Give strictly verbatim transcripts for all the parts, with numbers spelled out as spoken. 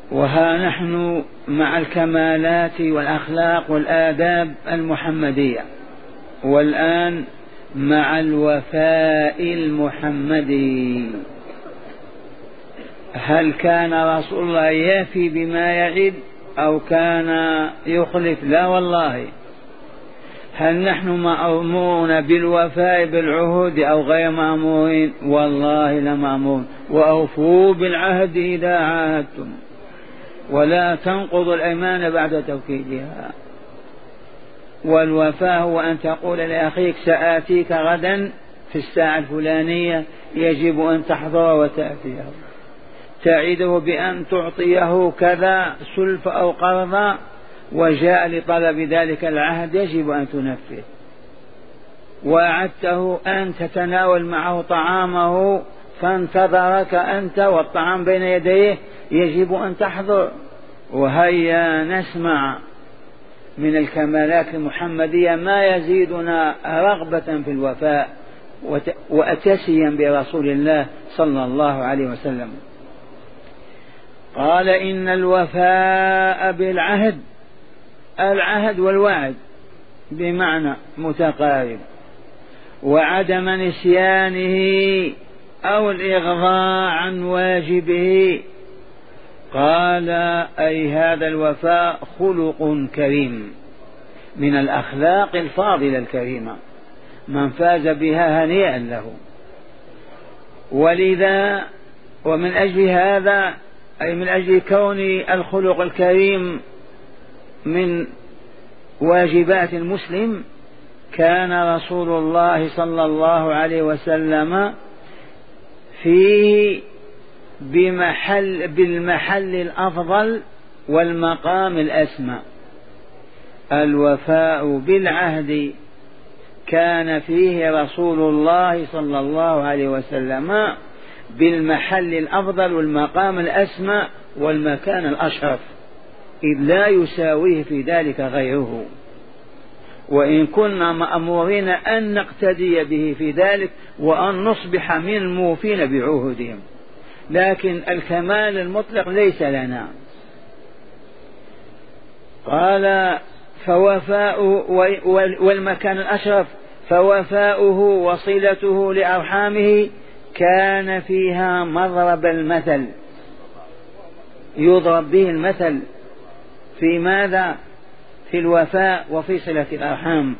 وها نحن مع الكمالات والأخلاق والآداب المحمدية، والآن مع الوفاء المحمدي. هل كان رسول الله يفي بما يعد أو كان يخلف؟ لا والله. هل نحن مأمورون بالوفاء بالعهود أو غير مأمورين؟ والله لمأمورون. وأوفوا بالعهد إذا عاهدتم ولا تنقضوا الأيمان بعد توكيدها. والوفاء هو أن تقول لأخيك سآتيك غدا في الساعة الفلانية، يجب أن تحضر وتأتيه، تعده بأن تعطيه كذا سلف أو قرضا وجاء لطلب ذلك العهد، يجب أن تنفذ. وعدته أن تتناول معه طعامه فانتظرك أنت والطعام بين يديه، يجب أن تحضر. وهيا نسمع من الكمالات المحمدية ما يزيدنا رغبة في الوفاء وأتسيا برسول الله صلى الله عليه وسلم. قال إن الوفاء بالعهد، العهد والوعد بمعنى متقارب، وعدم نسيانه أو الإغضاء عن واجبه. قال أي هذا الوفاء خلق كريم من الأخلاق الفاضلة الكريمة، من فاز بها هنيئا له. ولذا ومن أجل هذا، أي من أجل كون الخلق الكريم من واجبات المسلم، كان رسول الله صلى الله عليه وسلم فيه بمحل بالمحل الأفضل والمقام الأسمى. الوفاء بالعهد كان فيه رسول الله صلى الله عليه وسلم بالمحل الأفضل والمقام الأسمى والمكان الأشرف، إذ لا يساويه في ذلك غيره. وإن كنا مأمورين أن نقتدي به في ذلك وأن نصبح من الموفين بعهودهم، لكن الكمال المطلق ليس لنا. قال فوفاء والمكان الأشرف، فوفاؤه وصلته لأرحامه كان فيها مضرب المثل، يضرب به المثل في ماذا؟ في الوفاء وفي صلة الأرحام.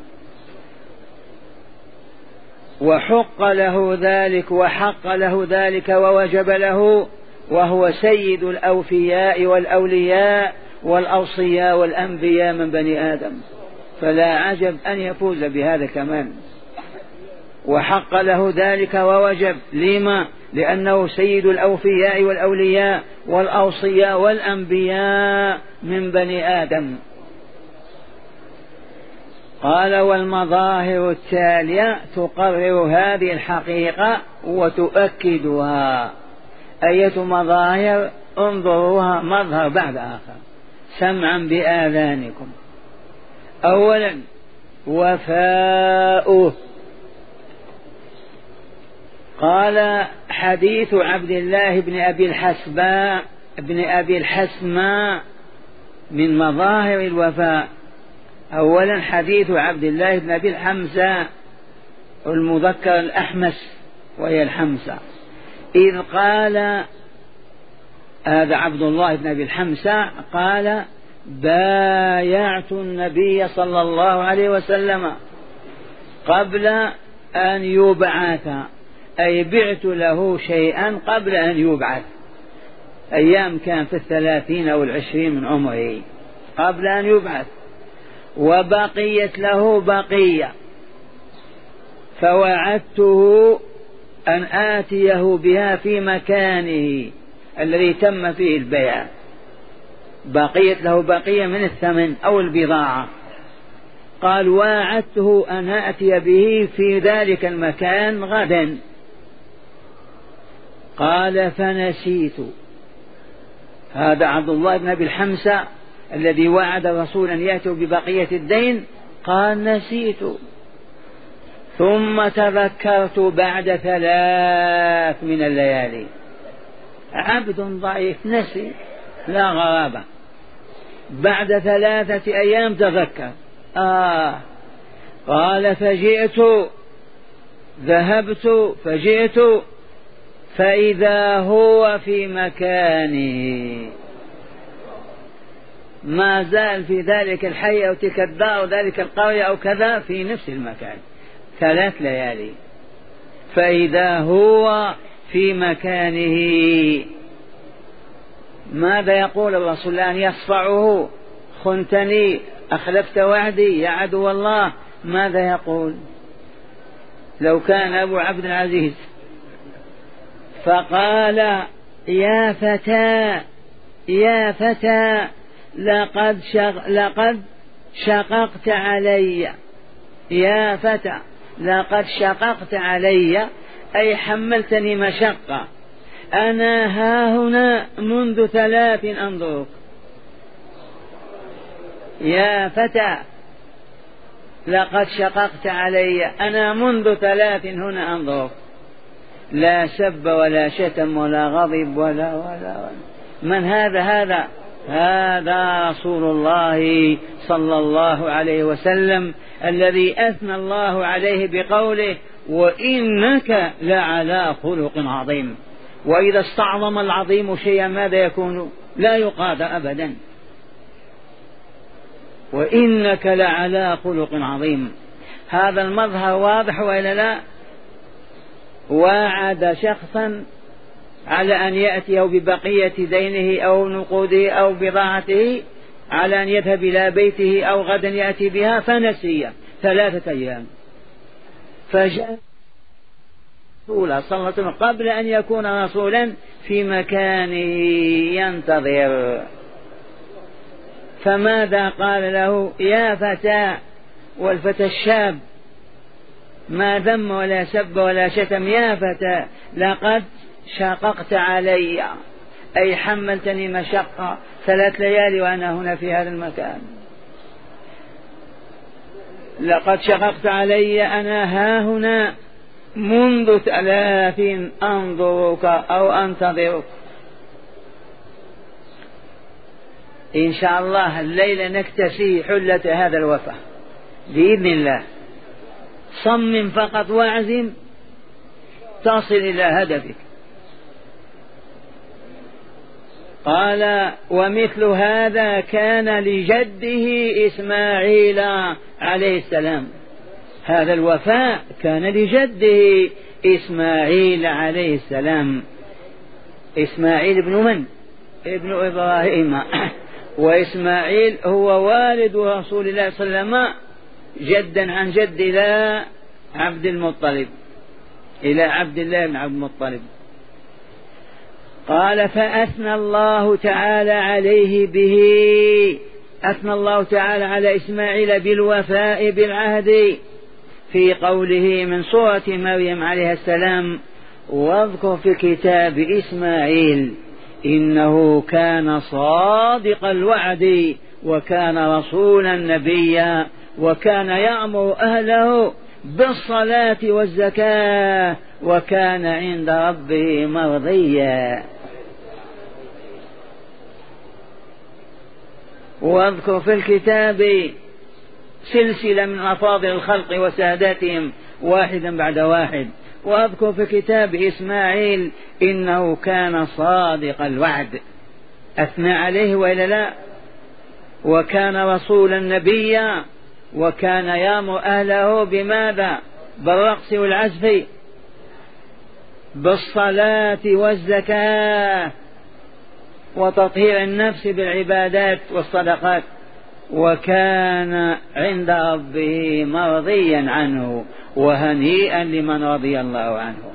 وحق له ذلك وحق له ذلك ووجب له، وهو سيد الأوفياء والأولياء والأوصياء والأنبياء من بني آدم، فلا عجب أن يفوز بهذا كمان. وحق له ذلك ووجب، لما؟ لأنه سيد الأوفياء والأولياء والأوصياء والأنبياء من بني آدم. قال والمظاهر التالية تقرر هذه الحقيقة وتؤكدها. أية مظاهر؟ انظروها مظهر بعد آخر سمعا بآذانكم. أولا وفاؤه. قال حديث عبد الله بن أبي الحسباء بن أبي الحسماء من مظاهر الوفاء. أولا حديث عبد الله بن أبي الحمزة المذكر الأحمس وهي الحمزة، إذ قال هذا عبد الله بن أبي الحمزة قال بايعت النبي صلى الله عليه وسلم قبل أن يبعث، أي بعت له شيئا قبل أن يبعث، أيام كان في الثلاثين أو العشرين من عمره قبل أن يبعث، وبقيت له بقية، فوعدته أن آتيه بها في مكانه الذي تم فيه البيع. بقيت له بقية من الثمن أو البضاعة، قال وعدته أن آتي به في ذلك المكان غدا. قال فنسيت. هذا عبد الله بن أبي الحمزة الذي وعد الرسول أن يأتوا ببقية الدين، قال نسيت، ثم تذكرت بعد ثلاث من الليالي. عبد ضعيف نسي، لا غرابة. بعد ثلاثة أيام تذكر، آه قال فجئت، ذهبت فجئت فإذا هو في مكانه، ما زال في ذلك الحي أو تلك الدار أو ذلك القرية أو كذا، في نفس المكان ثلاث ليالي، فإذا هو في مكانه. ماذا يقول الرسول الآن؟ يصفعه، خنتني، أخلفت وعدي يا عدو الله، ماذا يقول؟ لو كان أبو عبد العزيز فقال يا فتى يا فتى لقد, شغ... لقد شققت علي، يا فتى لقد شققت علي، أي حملتني مشقة، أنا هاهنا منذ ثلاث أنظرك. يا فتى لقد شققت علي، أنا منذ ثلاث هنا أنظرك. لا سب ولا شتم ولا غضب ولا ولا, ولا. من هذا؟ هذا هذا رسول الله صلى الله عليه وسلم الذي أثنى الله عليه بقوله وإنك لعلى خلق عظيم. وإذا استعظم العظيم شيئا ماذا يكون؟ لا يقاد أبدا. وإنك لعلى خلق عظيم. هذا المظهر واضح وإلا لا؟ وعد شخصا على أن يأتيه ببقية دينه أو نقوده أو بضاعته، على أن يذهب إلى بيته أو غدا يأتي بها، فنسي ثلاثة أيام. فجاء رسول صلى الله عليه وسلم قبل أن يكون رسولا في مكانه ينتظر. فماذا قال له؟ يا فتى، والفتى الشاب ما ذم ولا سب ولا شتم، يا فتى لقد شققت علي، أي حملتني مشقة ثلاث ليالي وأنا هنا في هذا المكان. لقد شققت علي، أنا ها هنا منذ ثلاث أنظرك أو أنتظرك. إن شاء الله الليلة نكتسي حلة هذا الوفاء بإذن الله. صمم فقط واعزم تصل إلى هدفك. قال ومثل هذا كان لجده إسماعيل عليه السلام، هذا الوفاء كان لجده إسماعيل عليه السلام. إسماعيل ابن من؟ ابن إبراهيم. وإسماعيل هو والد رسول الله صلى الله عليه وسلم جدا عن جد إلى عبد المطلب، إلى عبد الله بن عبد المطلب. قال فأثنى الله تعالى عليه به، أثنى الله تعالى على إسماعيل بالوفاء بالعهد في قوله من سورة مريم عليه السلام واذكر في كتاب إسماعيل إنه كان صادق الوعد وكان رسولا نبيا وكان يأمر أهله بالصلاة والزكاة وكان عند ربه مرضيا. واذكر في الكتاب سلسلة من أفاضل الخلق وساداتهم واحدا بعد واحد. واذكر في كتاب إسماعيل إنه كان صادق الوعد، أثنى عليه وإلا لا؟ وكان رسولا نبيا وكان يأمر أهله بماذا؟ بالرقص والعزف، بالصلاة والزكاة وتطهير النفس بالعبادات والصدقات، وكان عند ربه مرضيا عنه وهنيئا لمن رضي الله عنه.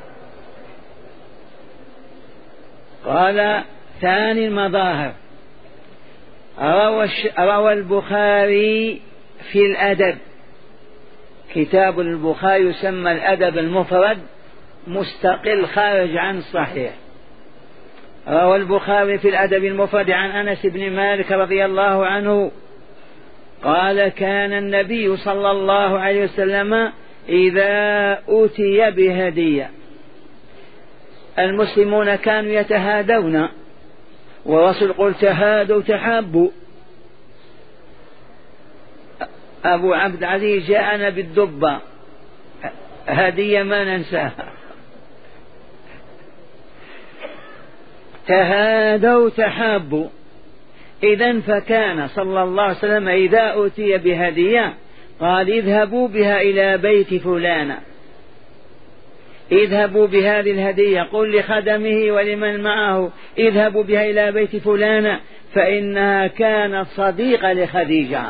قال ثاني المظاهر روى, روى البخاري في الأدب، كتاب البخاري يسمى الأدب المفرد مستقل خارج عن الصحيح. روى البخاري في الأدب المفرد عن أنس بن مالك رضي الله عنه قال كان النبي صلى الله عليه وسلم إذا أتي بهدية، المسلمون كانوا يتهادون ورسول يقول تهادوا تحابوا. أبو عبد العزيز جاءنا بالدبة، هدية ما ننساها. تهادوا تحابوا. إذن فكان صلى الله عليه وسلم إذا أوتي بهدية قال اذهبوا بها إلى بيت فلانة، اذهبوا بهذه الهدية، قل لخدمه ولمن معه اذهبوا بها إلى بيت فلانة فإنها كانت صديقة لخديجة،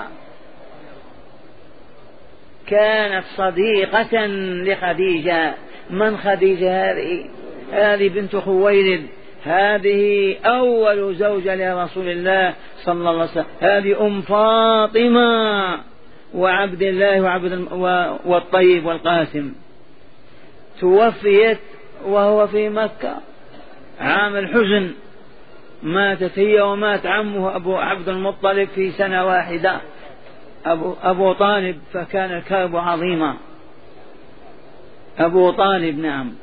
كانت صديقة لخديجة. من خديجة هذه؟ هذه بنت خويلد، هذه أول زوجة لرسول الله صلى الله عليه وسلم، هذه أم فاطمة وعبد الله وعبد والطيب والقاسم. توفيت وهو في مكة عام الحزن، ماتت هي ومات عمه أبو عبد المطلب في سنة واحدة، أبو, أبو طالب، فكان الكرب عظيما. أبو طالب نعم.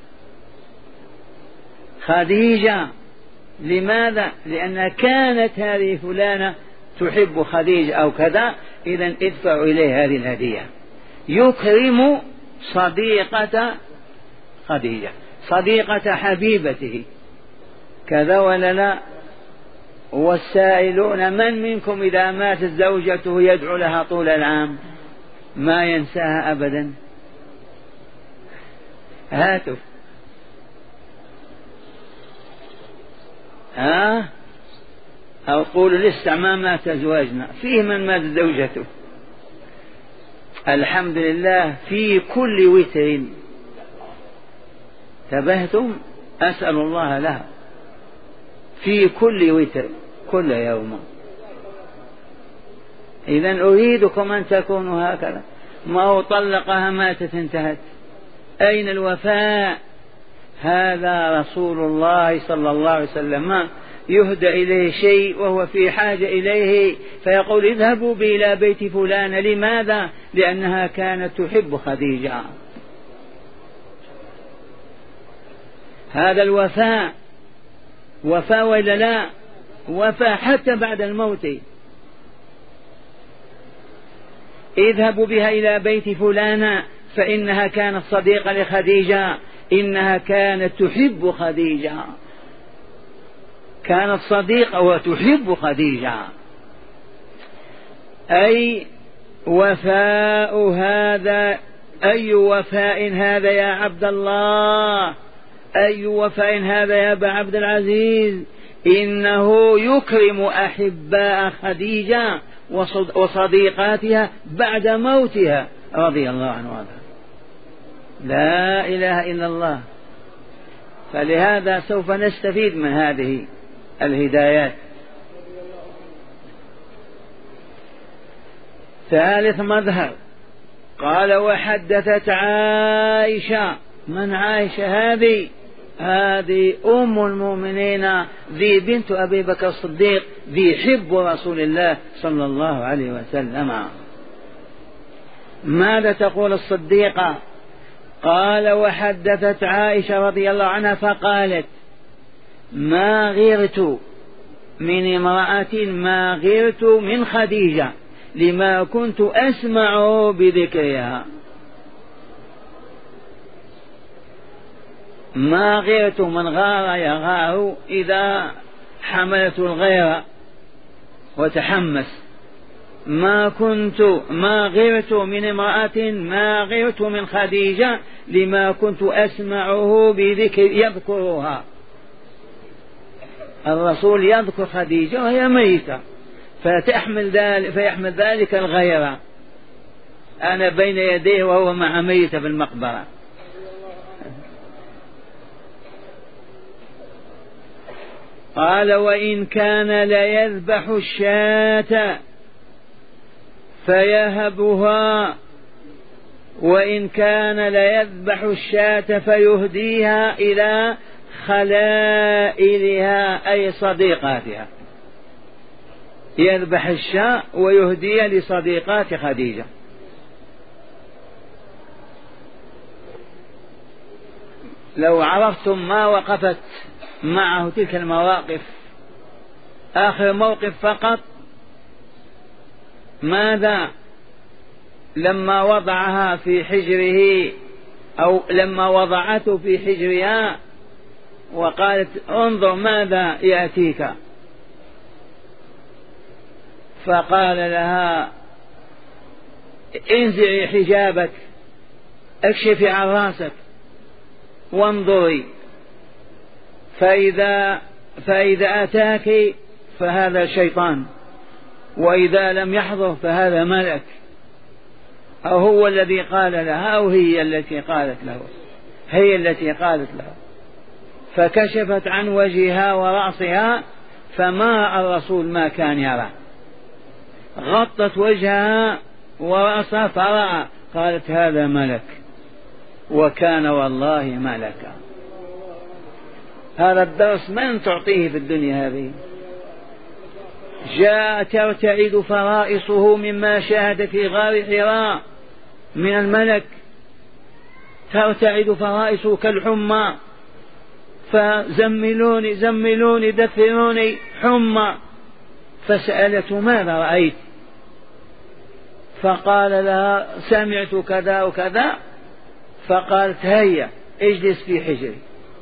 خديجة لماذا؟ لأن كانت هذه فلانة تحب خديجة أو كذا، إذن ادفعوا إليه هذه الهدية. يكرم صديقة خديجة، صديقة حبيبته، كذا ولا لا؟ والسائلون من منكم إذا ماتت زوجته يدعو لها طول العام ما ينساها أبدا؟ هاتوا ها أو قولوا لسه ما مات زواجنا، فيه من مات زوجته. الحمد لله في كل وتر، تبهتم، أسأل الله لها في كل وتر كل يوم. إذن أريدكم أن تكونوا هكذا. ما هو طلقها ماتت انتهت، أين الوفاء؟ هذا رسول الله صلى الله عليه وسلم ما يهدى إليه شيء وهو في حاجة إليه فيقول اذهبوا بي إلى بيت فلان. لماذا؟ لأنها كانت تحب خديجة. هذا الوفاء، وفاء ولا لا؟ وفاء حتى بعد الموت. اذهبوا بها إلى بيت فلانة فإنها كانت صديقة لخديجة، إنها كانت تحب خديجة، كانت صديقة وتحب خديجة. أي وفاء هذا، أي وفاء هذا يا عبد الله، أي وفاء هذا يا أبا عبد العزيز. إنه يكرم أحباء خديجة وصديقاتها بعد موتها رضي الله عنها. لا إله إلا الله. فلهذا سوف نستفيد من هذه الهدايات. ثالث مظهر، قال وحدثت عائشة. من عائشة هذه؟ هذه أم المؤمنين ذي بنت أبي بكر الصديق ذي حب رسول الله صلى الله عليه وسلم. ماذا تقول الصديقة؟ قال وحدثت عائشة رضي الله عنها فقالت ما غرت من امرأة ما غرت من خديجة لما كنت أسمع بذكرها. ما غيرت، من غار يغار إذا حملت الغيرة وتحمس. ما كنت ما غيرت من امرأة ما غيرت من خديجة لما كنت أسمعه بذكر يذكرها. الرسول يذكر خديجة وهي ميتة فتحمل ذلك فيحمل ذلك الغيرة. أنا بين يديه وهو مع ميتة في المقبرة. قال وإن كان ليذبح الشاة فيهبها، وإن كان ليذبح الشاة فيهديها إلى خلائلها أي صديقاتها. يذبح الشاة ويهديها لصديقات خديجة. لو عرفتم ما وقفت معه تلك المواقف آخر موقف فقط. ماذا لما وضعها في حجره أو لما وضعته في حجرها وقالت انظر ماذا يأتيك، فقال لها انزعي حجابك، اكشفي عن راسك وانظري، فإذا, فإذا أتاك فهذا شيطان، وإذا لم يحضر فهذا ملك. أو هو الذي قال لها أو هي التي قالت له؟ هي التي قالت له. فكشفت عن وجهها ورأسها فما الرسول ما كان يرى، غطت وجهها ورأسها فرأى، قالت هذا ملك، وكان والله ملكا. هذا الدرس من تعطيه في الدنيا هذه؟ جاء ترتعد فرائصه مما شاهد في غار حراء من الملك، ترتعد فرائصه كالحمى، فزملوني زملوني دثروني حمى. فسألته ماذا رأيت؟ فقال لها سمعت كذا وكذا. فقالت هيا اجلس في حجري،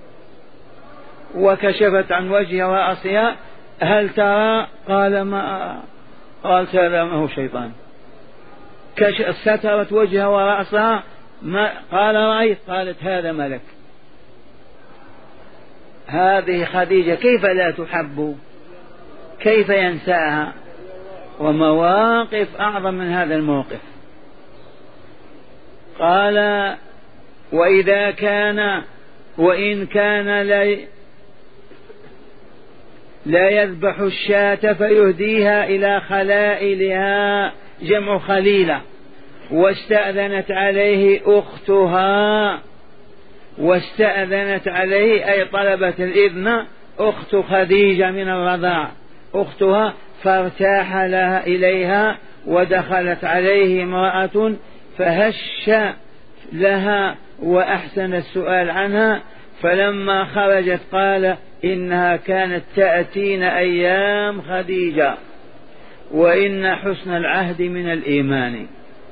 وكشفت عن وجهها ورأسها. هل ترى؟ قال ما أرى. قالت هذا ما هو شيطان. سترت وجهها ورأسها. ما قال رأيت؟ قالت هذا ملك. هذه خديجة كيف لا تحب؟ كيف ينساها؟ ومواقف أعظم من هذا الموقف. قال وإذا كان وإن كان لا لا يذبح الشاة فيهديها إلى خلائلها، جمع خليلة. واستأذنت عليه أختها، واستأذنت عليه أي طلبت الإذن أخت خديجة من الرضاع، أختها، فارتاح لها إليها. ودخلت عليه امرأة فهش لها وأحسن السؤال عنها. فلما خرجت قال إنها كانت تأتين أيام خديجة، وإن حسن العهد من الإيمان.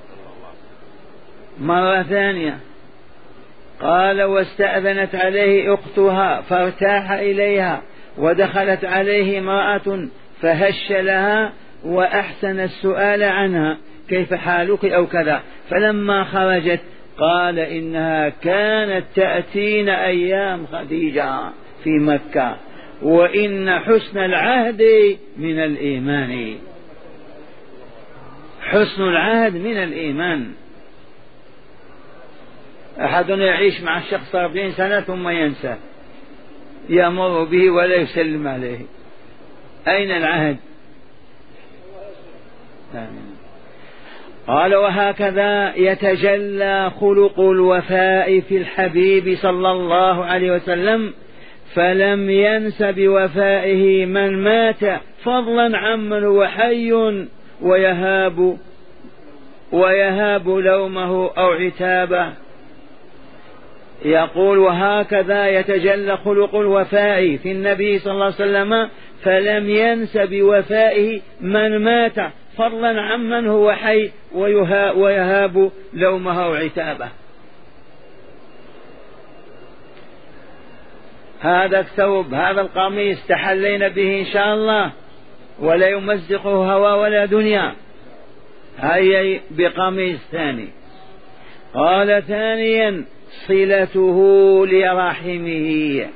مرة ثانية قال واستأذنت عليه أختها فارتاح إليها. ودخلت عليه امرأة فهش لها وأحسن السؤال عنها كيف حالك أو كذا. فلما خرجت قال إنها كانت تأتين أيام خديجة في مكة، وإن حسن العهد من الإيمان. حسن العهد من الإيمان. أحد يعيش مع الشخص أربعين سنة ثم ينسى، يمر به ولا يسلم عليه. أين العهد؟ آمين. قال وهكذا يتجلى خلق الوفاء في الحبيب صلى الله عليه وسلم، فلم ينس بوفائه من مات فضلا عمن هو حي ويهاب ويهاب لومه أو عتابه. يقول وهكذا يتجلى خلق الوفاء في النبي صلى الله عليه وسلم، فلم ينس بوفائه من مات فضلا عمن هو حي ويهاب لومه أو عتابه. هذا الثوب هذا القميص تحلينا به إن شاء الله، ولا يمزقه هوى ولا دنيا. هيا بقميص ثاني. قال ثانيا صلته لرحمه،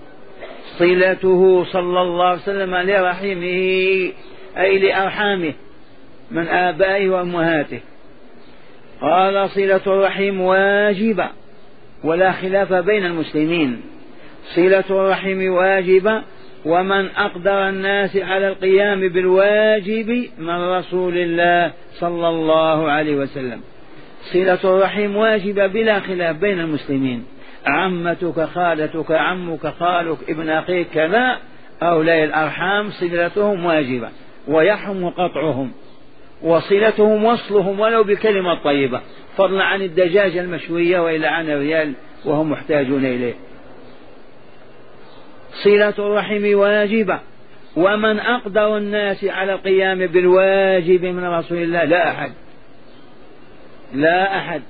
صلته صلى الله عليه وسلم لرحمه أي لأرحامه من آبائه وأمهاته. قال صلة الرحم واجبة ولا خلاف بين المسلمين، صلة الرحم واجبة، ومن أقدر الناس على القيام بالواجب من رسول الله صلى الله عليه وسلم. صلة الرحم واجبة بلا خلاف بين المسلمين، عمتك خالتك عمك خالك ابن أخيك كذا، أولئك الأرحام صلتهم واجبة، ويحرم قطعهم، وصلتهم وصلهم ولو بكلمة طيبة، فضلا عن الدجاجة المشوية وإلى عن الريال وهم محتاجون إليه. صلة الرحم واجبة، ومن أقدر الناس على القيام بالواجب من رسول الله؟ لا أحد، لا أحد.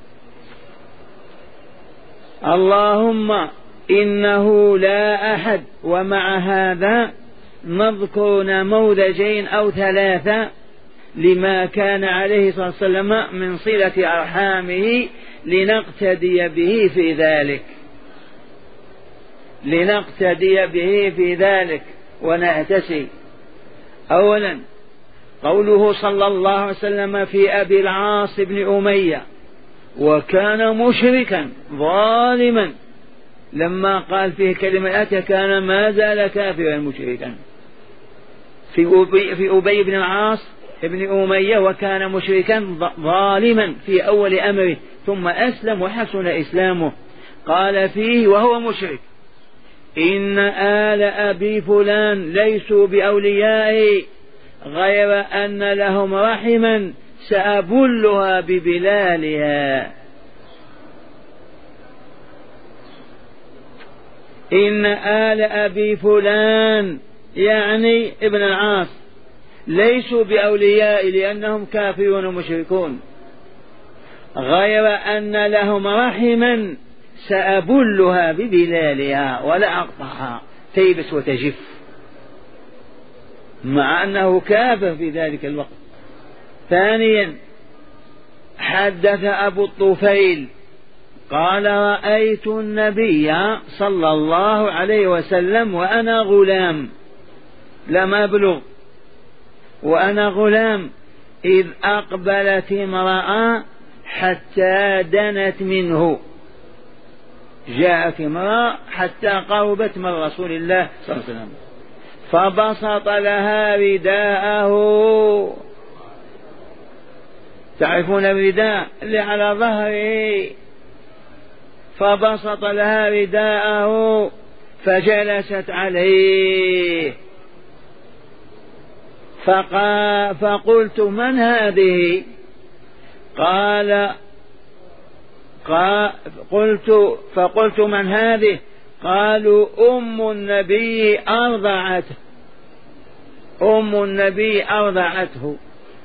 اللهم إنه لا أحد. ومع هذا نذكر نموذجين أو ثلاثة لما كان عليه صلى الله عليه وسلم من صلة أرحامه لنقتدي به في ذلك، لنقتدي به في ذلك ونأتسي. أولا قوله صلى الله عليه وسلم في أبي العاص بن أمية، وكان مشركا ظالما، لما قال فيه كلمة أتى كان ما زال كافرا مشركا. في أبي, في أبي بن العاص ابن أمية وكان مشركا ظالما في أول أمره، ثم أسلم وحسن إسلامه. قال فيه وهو مشرك: إن آل أبي فلان ليسوا بأوليائي غير أن لهم رحما سأبلها ببلالها. إن آل أبي فلان يعني ابن العاص ليسوا بأوليائي لأنهم كافرون ومشركون، غير أن لهم رحما سأبلها ببلالها ولا أقطعها تيبس وتجف، مع أنه كافر في ذلك الوقت. ثانيا حدث أبو الطفيل قال: رأيت النبي صلى الله عليه وسلم وأنا غلام، لم أبلغ، وأنا غلام، إذ أقبلت امرأة حتى دنت منه. جاءت امرأة حتى قربت من رسول الله صلى الله عليه وسلم، فبسط لها رداءه. تعرفون الرداء اللي على ظهره؟ فبسط لها رداءه فجلست عليه. فقا فقلت: من هذه؟ قال قلت فقلت: من هذه؟ قالوا: أم النبي أرضعته، أم النبي أرضعته،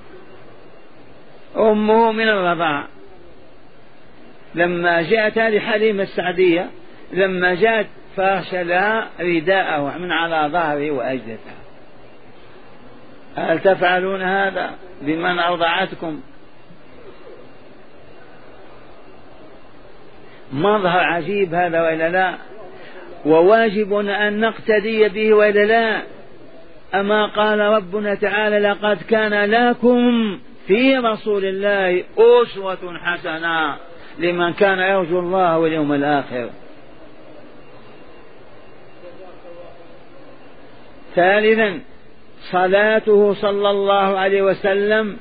أمه من الرضاع. لما جاءت هذه حليمة السعدية، لما جاءت فرش لها رداءه من على ظهره وأجلتها. هل تفعلون هذا بمن أرضعتكم؟ مظهر عجيب هذا وإلا لا؟ وواجب أن نقتدي به وإلا لا؟ أما قال ربنا تعالى: لقد كان لكم في رسول الله أسوة حسنة لمن كان يرجو الله واليوم الآخر. ثالثا صلاته صلى الله عليه وسلم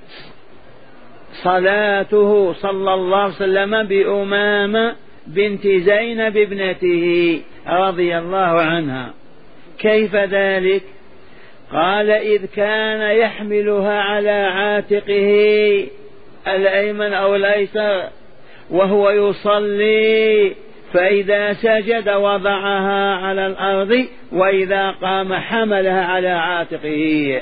صلاته صلى الله عليه وسلم بأمامة بنت زينب ابنته رضي الله عنها. كيف ذلك؟ قال: إذ كان يحملها على عاتقه الأيمن أو الأيسر وهو يصلي، فإذا سجد وضعها على الأرض، وإذا قام حملها على عاتقه.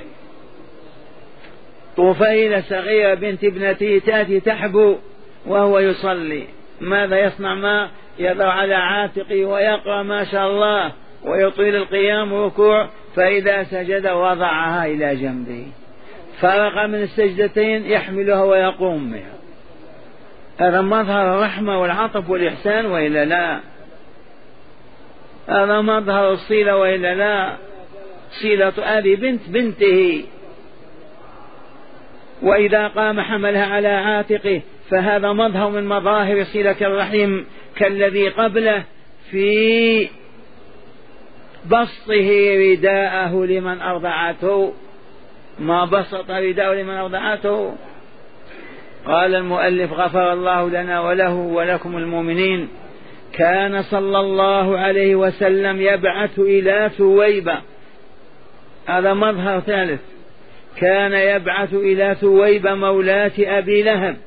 طفيلة صغيرة بنت ابنته تأتي تحبو وهو يصلي، ماذا يصنع؟ ما يضع على عاتقه ويقرأ ما شاء الله ويطيل القيام والركوع، فإذا سجد وضعها إلى جنبه، فرق من السجدتين يحملها ويقوم بها. هذا مظهر الرحمة والعطف والإحسان وإلا لا؟ هذا مظهر الصلة وإلا لا؟ صلة أبي بنت بنته. وإذا قام حملها على عاتقه، فهذا مظهر من مظاهر صلة الرحم كالذي قبله في بسطه رداءه لمن أرضعته. ما بسط رداءه لمن أرضعته. قال المؤلف غفر الله لنا وله ولكم المؤمنين: كان صلى الله عليه وسلم يبعث إلى ثويبة. هذا مظهر ثالث. كان يبعث إلى ثويبة مولاة أبي لهب،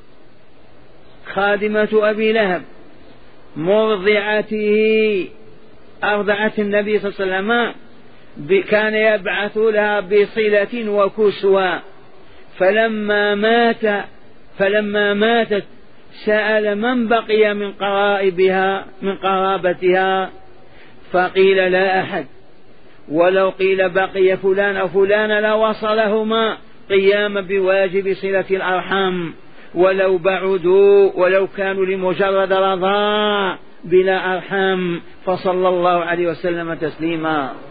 خادمة أبي لهب، مرضعته، أرضعت النبي صلى الله عليه وسلم كان يبعث لها بصلة وكسوة، فلما مات فلما ماتت سأل من بقي من قرائبها من قرابتها، فقيل لا أحد، ولو قيل بقي فلان أو فلان لوصلهما قيام بواجب صلة الأرحام، ولو بعدوا ولو كانوا لمجرد رضاء بلا أرحام. فصلى الله عليه وسلم تسليما.